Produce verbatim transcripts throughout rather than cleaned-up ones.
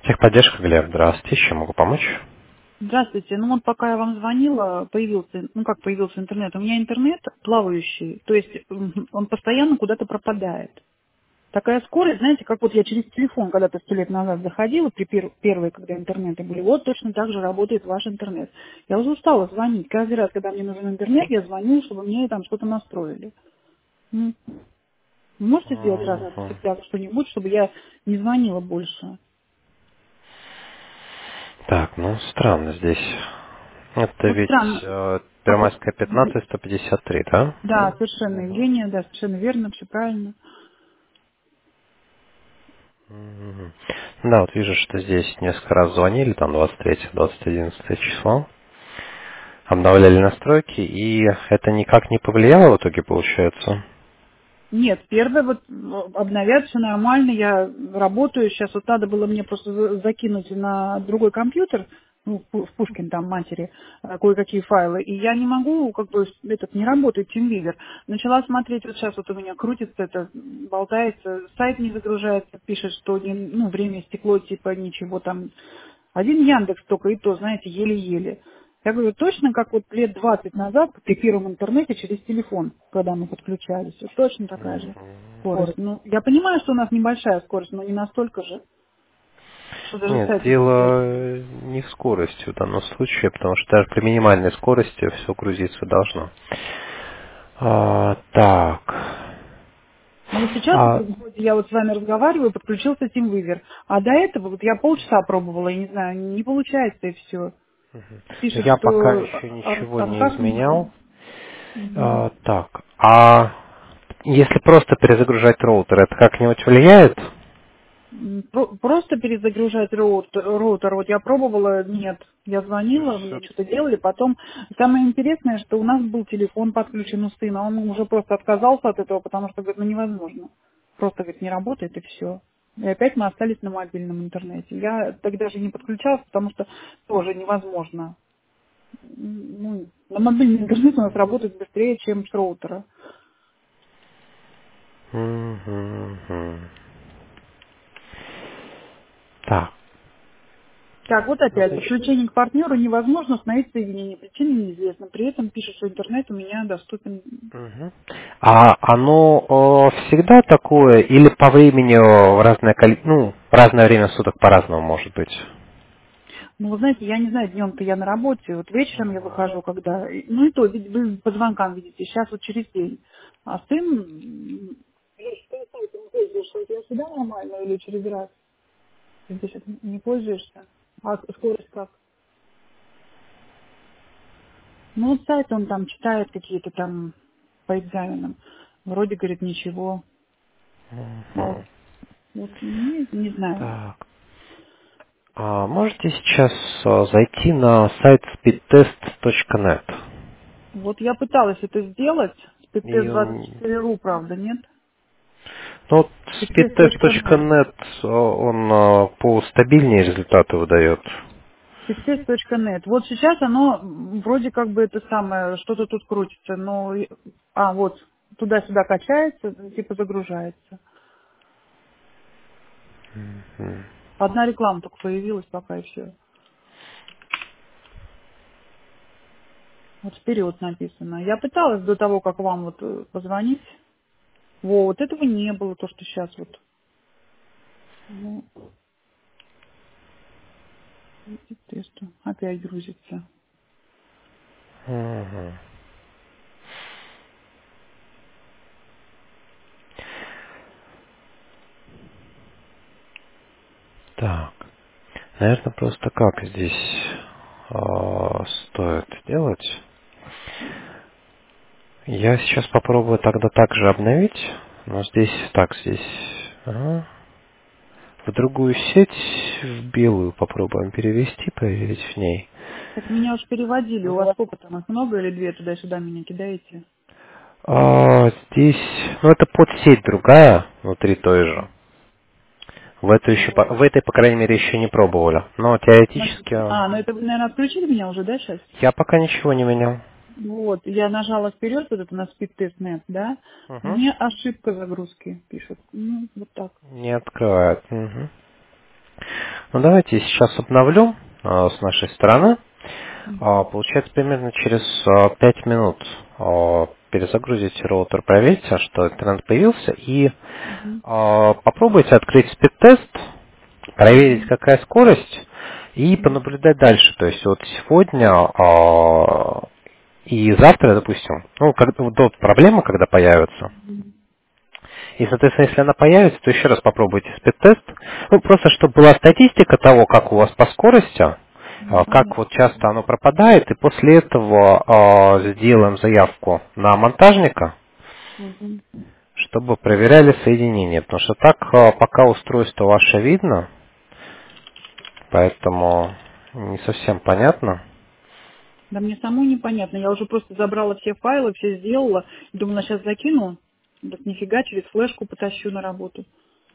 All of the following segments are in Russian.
Техподдержка, Глеб, здравствуйте, чем могу помочь? Здравствуйте. Ну вот пока я вам звонила, появился, ну как появился интернет. У меня интернет плавающий, то есть м, он постоянно куда-то пропадает. Такая скорость, знаете, как вот я через телефон когда-то сто лет назад заходила, при пер- первые, когда интернеты были, вот точно так же работает ваш интернет. Я уже устала звонить. Каждый раз, когда мне нужен интернет, я звоню, чтобы мне там что-то настроили. М. Вы можете сделать раз и Мгм. навсегда что-нибудь, чтобы я не звонила больше? Так, ну странно здесь. Это Вот ведь странно. э, А вот, Первомайская пятнадцать, сто пятьдесят три, да? да, совершенно, Мгм. Евгения, да, совершенно верно, все правильно. Мгм. Да, вот вижу, что здесь несколько раз звонили, там двадцать третье, двадцать одиннадцатое число. Обновляли настройки, и это никак не повлияло в итоге, получается? Нет, первое, вот м, обновят, все нормально, я работаю, сейчас вот надо было мне просто за- закинуть на другой компьютер, ну, в Пу- в Пушкин там матери, э, кое-какие файлы, и я не могу, как бы, этот, не работает TeamViewer. Начала смотреть, вот сейчас вот у меня крутится это, м, болтается, сайт не загружается, пишет, что не- ну, время стекло, типа, ничего там. Один Яндекс только и то, знаете, еле-еле. Я говорю, точно как вот лет двадцать назад при первом интернете через телефон, когда мы подключались, вот точно такая же скорость. Ну, я понимаю, что у нас небольшая скорость, но не настолько же, что даже Нет, сайт не дело загружается. э, не в скорости в данном случае, потому что даже при минимальной скорости все грузиться должно. А, так. Ну вот сейчас А, вот вроде я вот с вами разговариваю, подключился TeamViewer, а до этого вот я полчаса пробовала, я не знаю, не получается и все. ну, Пишет, я пока что еще а- ничего не отказ не... изменял. Мгм. А, так, а если просто перезагружать роутер, это как-нибудь влияет? М, про- Просто перезагружать роут- роутер. Вот я пробовала, нет. Я То звонила, есть, мне э, что-то делали. Потом самое интересное, что у нас был телефон подключен у сына. Он уже просто отказался от этого, потому что, говорит, ну невозможно. Просто, говорит, не работает и все. И опять мы остались на мобильном интернете. Я тогда же не подключалась, потому что тоже невозможно. М, Ну, на мобильный интернет у нас работает быстрее, чем с роутера. мгм, мгм. Так, Так, вот ну, опять, значит, подключение к партнеру невозможно, установить соединение, причина неизвестна. При этом пишет, что интернет у меня доступен. мгм. А оно о, всегда такое или по времени о, в разное коли- ну, в разное время суток по-разному может быть? Ну, вы знаете, я не знаю, днем-то я на работе, вот вечером я выхожу, когда... Ну и то, ведь вы по звонкам видите, сейчас вот через день. А сын... м, пользуешься, у тебя всегда нормально или через раз? Ты сейчас не пользуешься? А скорость как? Ну, вот сайт он там читает какие-то там по экзаменам. Вроде, говорит, ничего. А вот, Мгм. вот не, не знаю. Так. А можете сейчас а, зайти на сайт speedtest точка нет? Вот я пыталась это сделать, И, спидтест двадцать м, четыре ру, правда, нет? ну, вот speedtest точка спидтест точка нет. нет, а, он а, по стабильнее результаты выдает. спидтест точка нет. Вот сейчас оно м, вроде как бы это самое, что-то тут крутится, но... и- А, вот, туда-сюда качается, типа загружается. Мгм. Одна реклама только появилась пока и все. Вот вперед написано. Я пыталась до того, как вам вот э, позвонить. Во, вот этого не было, то, что сейчас вот. Ну, тесту. Опять грузится. Мгм. Так, наверное, просто как здесь а, стоит делать? Я сейчас попробую тогда также обновить, но здесь, так, здесь, ага. В другую сеть, в белую попробуем перевести, проверить в ней. Так меня уж переводили. У вас сколько там их много или две туда-сюда меня кидаете? А, здесь, ну это подсеть другая, внутри той же. В, эту еще, по- Вот. в этой, по крайней мере, еще не пробовали. Но Смотрите. теоретически а, А, ну это вы, наверное, отключили меня уже, да, сейчас? я пока ничего не менял. Вот, я нажала вперед, вот это на speedtest.net, да? Угу. Мне ошибка загрузки пишет. Ну, вот так. Не открывает. Мгм. Ну, давайте я сейчас обновлю а, с нашей стороны. Мгм. А, получается, примерно через а, пять минут а, перезагрузите роутер, проверьте, что интернет появился, и Мгм. а, попробуйте открыть спид-тест, проверить, Мгм. какая скорость, и Мгм. понаблюдать дальше. То есть вот сегодня а, и завтра, допустим, ну, как, вот вот проблема, когда появится, Мгм. и, соответственно, если она появится, то еще раз попробуйте спид-тест. Ну, просто чтобы была статистика того, как у вас по скорости, Ну, а, как вот понятно. часто оно пропадает, и после этого а, сделаем заявку на монтажника, Мгм. чтобы проверяли соединение. Потому что так а, пока устройство ваше видно, поэтому не совсем понятно. Да мне самой непонятно. Я уже просто забрала все файлы, все сделала. Думала, сейчас закину. Да нифига, через флешку потащу на работу.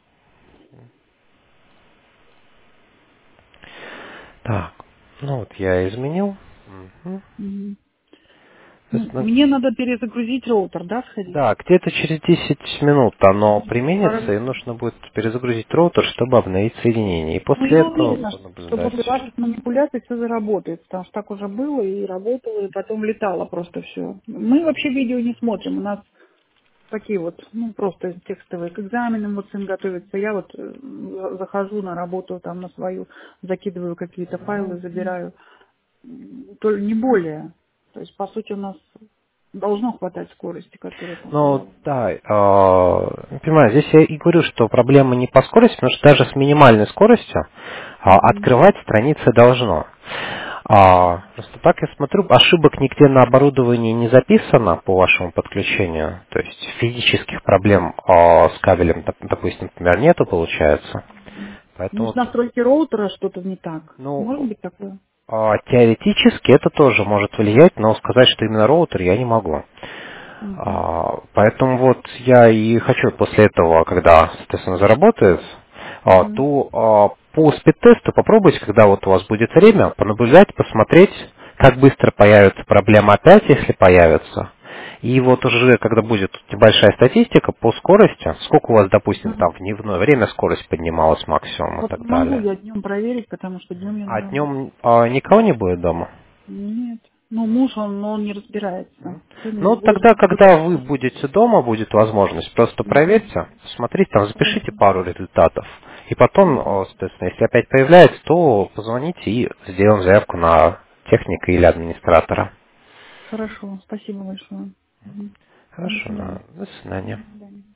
Так, ну вот я изменил. Мгм. Мгм. То Ну, есть, ну, мне надо перезагрузить роутер, да, сходить? да, где-то через десять минут оно применится, и Хорошо. нужно будет перезагрузить роутер, чтобы обновить соединение. И Ну, после я этого уверена, что понаблюдать. после ваших манипуляций все заработает, потому что так уже было и работало, и потом летало просто все. Мы вообще видео не смотрим, у нас такие вот, ну, просто текстовые к экзаменам вот сын готовится. Я вот э, за- захожу на работу там на свою, закидываю какие-то файлы, забираю. М, То не более. То есть, по сути, у нас должно хватать скорости, которая там Ну, была. да, э, понимаю, здесь я и говорю, что проблема не по скорости, потому что даже с минимальной скоростью а, Мгм. открывать страницы должно. А, просто так я смотрю, ошибок нигде на оборудовании не записано по вашему подключению, то есть физических проблем а, с кабелем, доп- допустим, например, нету, получается. Поэтому, Может, вот, настройки роутера что-то не так? Может ну, быть такое? а, теоретически это тоже может влиять, но сказать, что именно роутер, я не могу. Мгм. А, Поэтому вот я и хочу после этого, когда, соответственно, заработает, а, Мгм. то а, по спид-тесту попробуйте, когда вот у вас будет время, понаблюдать, посмотреть, как быстро появится проблема опять, если появится. И вот уже, когда будет небольшая статистика по скорости, сколько у вас, допустим, там Мгм. в дневное время скорость поднималась максимум и Вот так не могу далее. я днем проверить, потому что днем я на А работе. днем а, никого не будет дома? Нет. Ну, муж, он, но он не разбирается. Ну, Сын тогда, возит когда игрушки. вы будете дома, будет возможность, просто Мгм. проверьте, смотрите, там, запишите Хорошо. пару результатов. И потом, Мгм. о, соответственно, если опять появляется, то позвоните и сделаем заявку на техника или администратора. Хорошо. Спасибо большое. Мгм. До Хорошо, свидания. да. До свидания. До свидания.